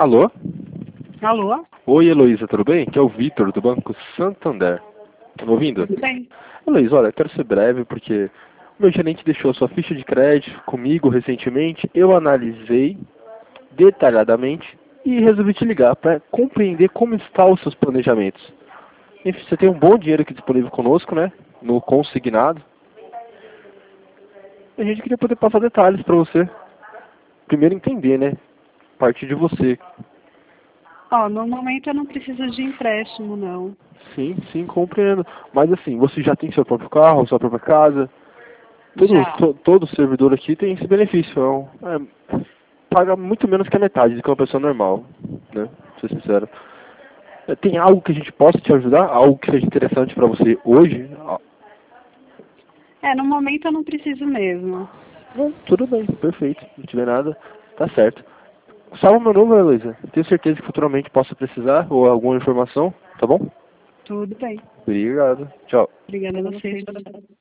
Alô? Alô? Oi, Heloísa, tudo bem? Aqui é o Vitor, do Banco Santander. Tá me ouvindo? Tudo bem? Heloísa, olha, eu quero ser breve porque o meu gerente deixou sua ficha de crédito comigo recentemente. Eu analisei detalhadamente e resolvi te ligar para compreender como estão os seus planejamentos. Enfim, você tem um bom dinheiro aqui disponível conosco, né? No consignado. A gente queria poder passar detalhes para você. Primeiro entender, né? A partir de você. Ó, no momento eu não preciso de empréstimo, não. Sim, sim, compreendo. Mas assim, você já tem seu próprio carro, sua própria casa. Já. Todo servidor aqui tem esse benefício. Paga muito menos que a metade do que uma pessoa normal, né? Pra ser sincero. Tem algo que a gente possa te ajudar? Algo que seja interessante para você hoje? No momento eu não preciso mesmo. Bom, tudo bem, perfeito. Não tiver nada, tá certo. Salva meu número, Heloísa. Tenho certeza que futuramente possa precisar ou alguma informação, tá bom? Tudo bem. Obrigado. Tchau. Obrigada a vocês.